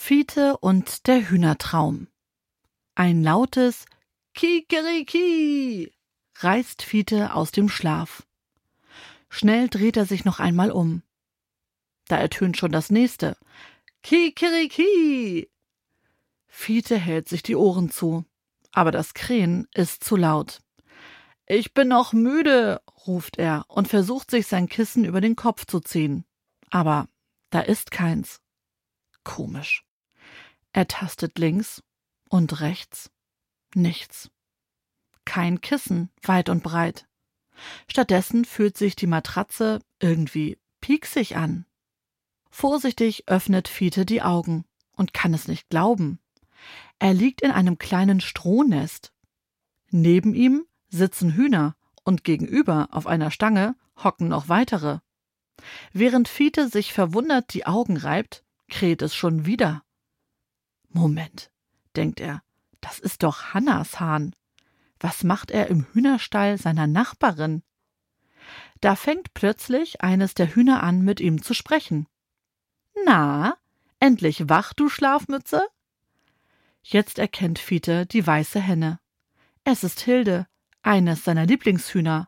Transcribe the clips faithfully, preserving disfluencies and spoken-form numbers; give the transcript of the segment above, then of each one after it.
Fiete und der Hühnertraum. Ein lautes Kikeriki reißt Fiete aus dem Schlaf. Schnell dreht er sich noch einmal um. Da ertönt schon das nächste Kikeriki. Fiete hält sich die Ohren zu, aber das Krähen ist zu laut. »Ich bin noch müde«, ruft er und versucht sich sein Kissen über den Kopf zu ziehen. Aber da ist keins. Komisch. Er tastet links und rechts. Nichts. Kein Kissen, weit und breit. Stattdessen fühlt sich die Matratze irgendwie pieksig an. Vorsichtig öffnet Fiete die Augen und kann es nicht glauben. Er liegt in einem kleinen Strohnest. Neben ihm sitzen Hühner und gegenüber auf einer Stange hocken noch weitere. Während Fiete sich verwundert die Augen reibt, kräht es schon wieder. Moment, denkt er, das ist doch Hannas Hahn. Was macht er im Hühnerstall seiner Nachbarin? Da fängt plötzlich eines der Hühner an, mit ihm zu sprechen. »Na, endlich wach, du Schlafmütze?« Jetzt erkennt Fiete die weiße Henne. Es ist Hilde, eines seiner Lieblingshühner.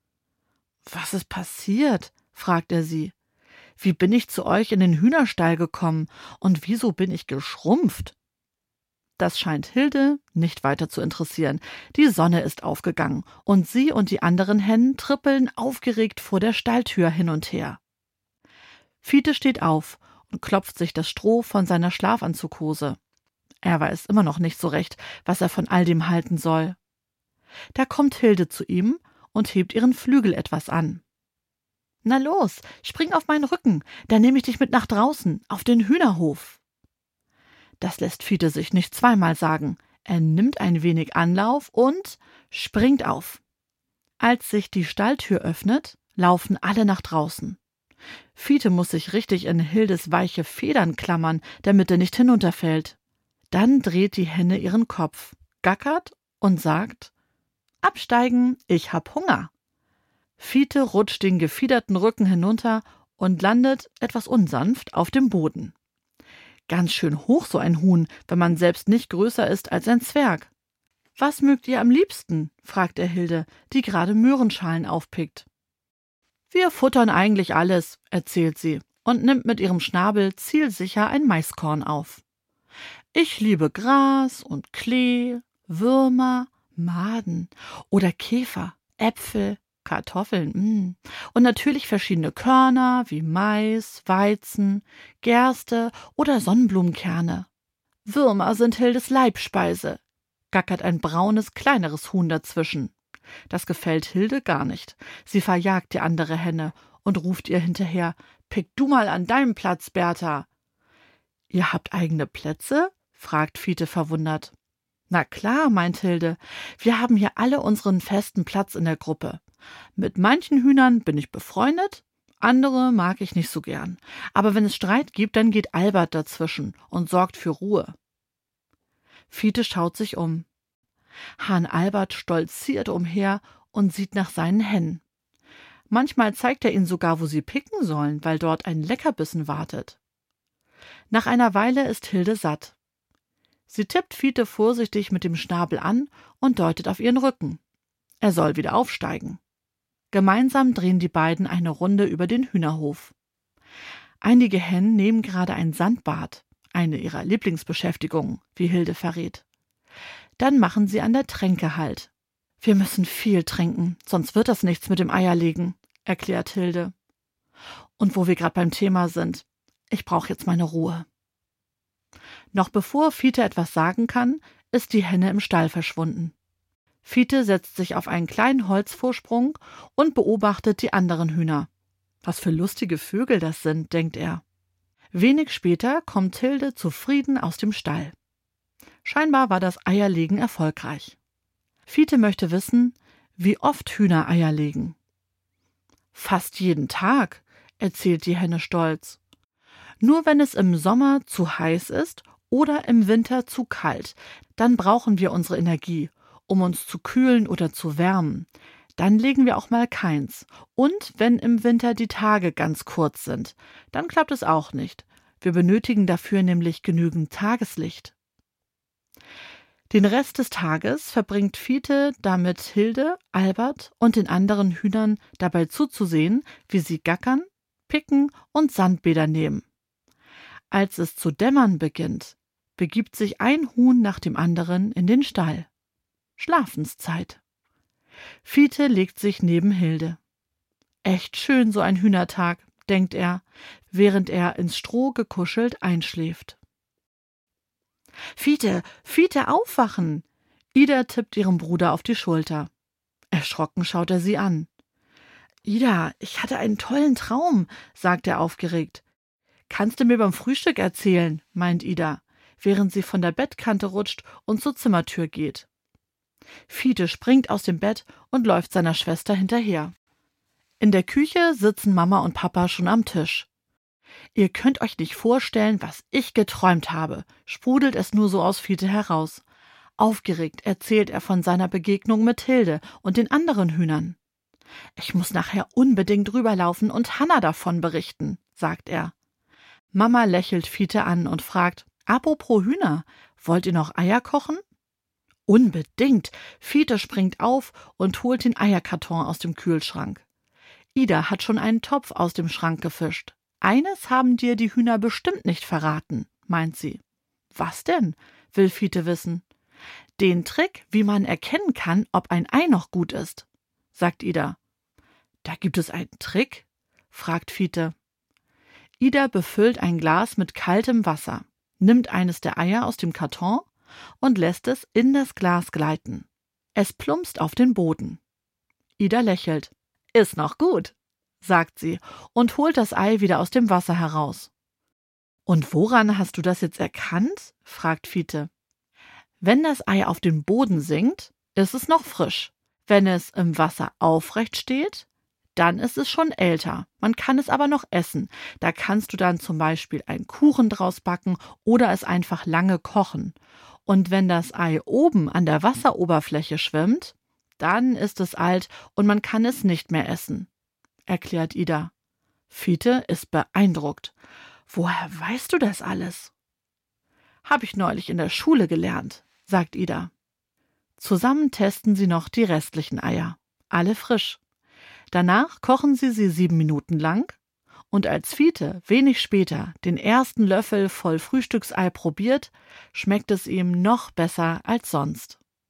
»Was ist passiert?« fragt er sie. »Wie bin ich zu euch in den Hühnerstall gekommen und wieso bin ich geschrumpft?« Das scheint Hilde nicht weiter zu interessieren. Die Sonne ist aufgegangen und sie und die anderen Hennen trippeln aufgeregt vor der Stalltür hin und her. Fiete steht auf und klopft sich das Stroh von seiner Schlafanzughose. Er weiß immer noch nicht so recht, was er von all dem halten soll. Da kommt Hilde zu ihm und hebt ihren Flügel etwas an. »Na los, spring auf meinen Rücken, dann nehme ich dich mit nach draußen, auf den Hühnerhof.« Das lässt Fiete sich nicht zweimal sagen. Er nimmt ein wenig Anlauf und springt auf. Als sich die Stalltür öffnet, laufen alle nach draußen. Fiete muss sich richtig in Hildes weiche Federn klammern, damit er nicht hinunterfällt. Dann dreht die Henne ihren Kopf, gackert und sagt: »Absteigen, ich hab Hunger.« Fiete rutscht den gefiederten Rücken hinunter und landet etwas unsanft auf dem Boden. Ganz schön hoch so ein Huhn, wenn man selbst nicht größer ist als ein Zwerg. »Was mögt ihr am liebsten?« fragt er Hilde, die gerade Möhrenschalen aufpickt. »Wir futtern eigentlich alles«, erzählt sie und nimmt mit ihrem Schnabel zielsicher ein Maiskorn auf. »Ich liebe Gras und Klee, Würmer, Maden oder Käfer, Äpfel, Kartoffeln mh. und natürlich verschiedene Körner wie Mais, Weizen, Gerste oder Sonnenblumenkerne. Würmer sind Hildes Leibspeise«, gackert ein braunes, kleineres Huhn dazwischen. Das gefällt Hilde gar nicht. Sie verjagt die andere Henne und ruft ihr hinterher: »Pick du mal an deinem Platz, Bertha.« »Ihr habt eigene Plätze?« fragt Fiete verwundert. »Na klar«, meint Hilde, »wir haben hier alle unseren festen Platz in der Gruppe. Mit manchen Hühnern bin ich befreundet, andere mag ich nicht so gern. Aber wenn es Streit gibt, dann geht Albert dazwischen und sorgt für Ruhe.« Fiete schaut sich um. Hahn Albert stolziert umher und sieht nach seinen Hennen. Manchmal zeigt er ihnen sogar, wo sie picken sollen, weil dort ein Leckerbissen wartet. Nach einer Weile ist Hilde satt. Sie tippt Fiete vorsichtig mit dem Schnabel an und deutet auf ihren Rücken. Er soll wieder aufsteigen. Gemeinsam drehen die beiden eine Runde über den Hühnerhof. Einige Hennen nehmen gerade ein Sandbad, eine ihrer Lieblingsbeschäftigungen, wie Hilde verrät. Dann machen sie an der Tränke Halt. »Wir müssen viel trinken, sonst wird das nichts mit dem Eierlegen«, erklärt Hilde. »Und wo wir gerade beim Thema sind, ich brauche jetzt meine Ruhe.« Noch bevor Fiete etwas sagen kann, ist die Henne im Stall verschwunden. Fiete setzt sich auf einen kleinen Holzvorsprung und beobachtet die anderen Hühner. Was für lustige Vögel das sind, denkt er. Wenig später kommt Hilde zufrieden aus dem Stall. Scheinbar war das Eierlegen erfolgreich. Fiete möchte wissen, wie oft Hühner Eier legen. »Fast jeden Tag«, erzählt die Henne stolz. »Nur wenn es im Sommer zu heiß ist oder im Winter zu kalt, dann brauchen wir unsere Energie, um uns zu kühlen oder zu wärmen. Dann legen wir auch mal keins. Und wenn im Winter die Tage ganz kurz sind, dann klappt es auch nicht. Wir benötigen dafür nämlich genügend Tageslicht. Den Rest des Tages verbringt Fiete damit, Hilde, Albert und den anderen Hühnern dabei zuzusehen, wie sie gackern, picken und Sandbäder nehmen. Als es zu dämmern beginnt, begibt sich ein Huhn nach dem anderen in den Stall. Schlafenszeit. Fiete legt sich neben Hilde. Echt schön so ein Hühnertag, denkt er, während er ins Stroh gekuschelt einschläft. »Fiete, Fiete, aufwachen!« Ida tippt ihrem Bruder auf die Schulter. Erschrocken schaut er sie an. »Ida, ich hatte einen tollen Traum«, sagt er aufgeregt. »Kannst du mir beim Frühstück erzählen«, meint Ida, während sie von der Bettkante rutscht und zur Zimmertür geht. Fiete springt aus dem Bett und läuft seiner Schwester hinterher. In der Küche sitzen Mama und Papa schon am Tisch. »Ihr könnt euch nicht vorstellen, was ich geträumt habe«, sprudelt es nur so aus Fiete heraus. Aufgeregt erzählt er von seiner Begegnung mit Hilde und den anderen Hühnern. »Ich muss nachher unbedingt rüberlaufen und Hanna davon berichten«, sagt er. Mama lächelt Fiete an und fragt, »Apropos Hühner, wollt ihr noch Eier kochen?« »Unbedingt«, Fiete springt auf und holt den Eierkarton aus dem Kühlschrank. Ida hat schon einen Topf aus dem Schrank gefischt. »Eines haben dir die Hühner bestimmt nicht verraten«, meint sie. »Was denn?«, will Fiete wissen. »Den Trick, wie man erkennen kann, ob ein Ei noch gut ist«, sagt Ida. »Da gibt es einen Trick?«, fragt Fiete. Ida befüllt ein Glas mit kaltem Wasser, nimmt eines der Eier aus dem Karton und lässt es in das Glas gleiten. Es plumpst auf den Boden. Ida lächelt. »Ist noch gut«, sagt sie und holt das Ei wieder aus dem Wasser heraus. »Und woran hast du das jetzt erkannt?«, fragt Fiete. »Wenn das Ei auf den Boden sinkt, ist es noch frisch. Wenn es im Wasser aufrecht steht, dann ist es schon älter. Man kann es aber noch essen. Da kannst du dann zum Beispiel einen Kuchen draus backen oder es einfach lange kochen. Und wenn das Ei oben an der Wasseroberfläche schwimmt, dann ist es alt und man kann es nicht mehr essen«, erklärt Ida. Fiete ist beeindruckt. »Woher weißt du das alles?« »Hab ich neulich in der Schule gelernt«, sagt Ida. Zusammen testen sie noch die restlichen Eier. Alle frisch. Danach kochen sie sie sieben Minuten lang und als Fiete wenig später den ersten Löffel voll Frühstücksei probiert, schmeckt es ihm noch besser als sonst.